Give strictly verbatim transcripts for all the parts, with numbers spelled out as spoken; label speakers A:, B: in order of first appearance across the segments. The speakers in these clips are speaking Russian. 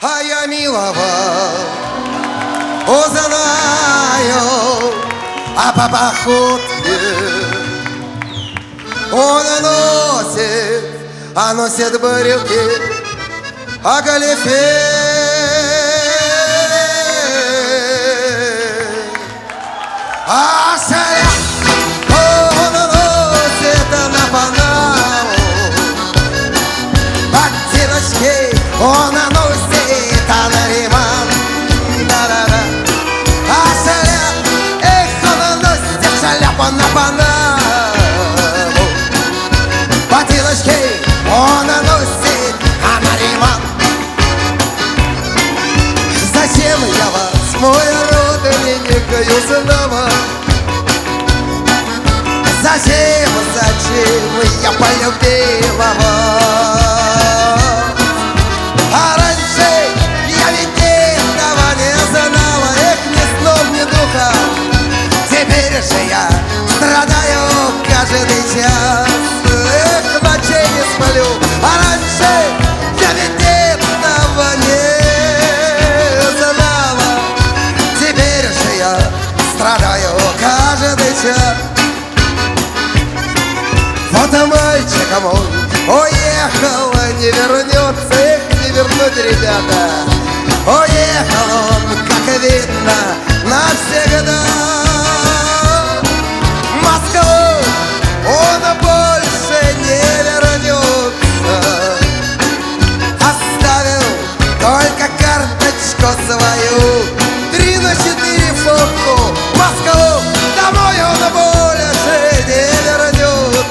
A: А я милого узнаю, а по походке он носит, а носит брюки, а галифе. А шаля он носит на Панаму, ботиночки он носит на Риман. Да-да-да. А шаля, эх, он носит шляпу на Панаму, ботиночки он носит на Риман. Зачем я вас, мой родственник, узнала? Зачем, зачем я полюбила вас? А раньше я ведь этого не знала. Эх, ни снов, ни духа. Теперь же я страдаю каждый час. Эх, ночей не сплю. А раньше я ведь этого не знала. Теперь же я страдаю каждый час. Вот и мальчик мой уехал, не вернется, их не вернуть, ребята. Уехал он, как видно, навсегда. В Москву он больше не вернется. Оставил только карточку свою, три на четыре фотку. В Москву домой он больше не вернется.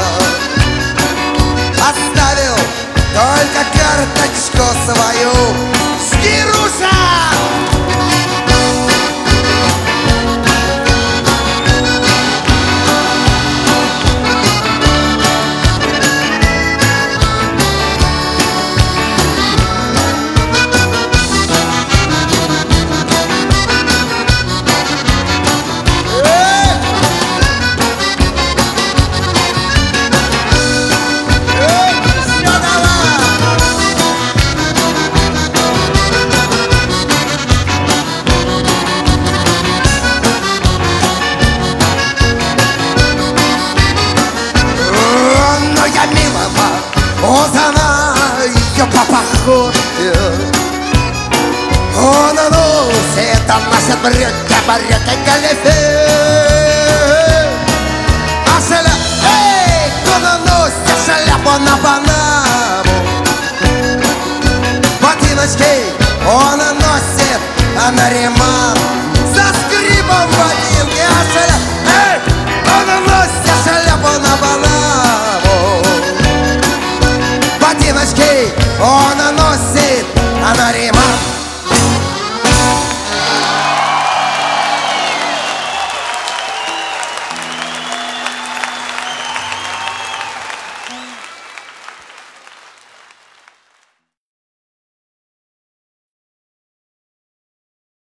A: Оставил только карточку свою. Скируша! Узнаю по походке, он носит, он носит брюки, брюки, галифе. А шаля, эй, он носит шляпу на Панаму, ботиночки он носит на Риман.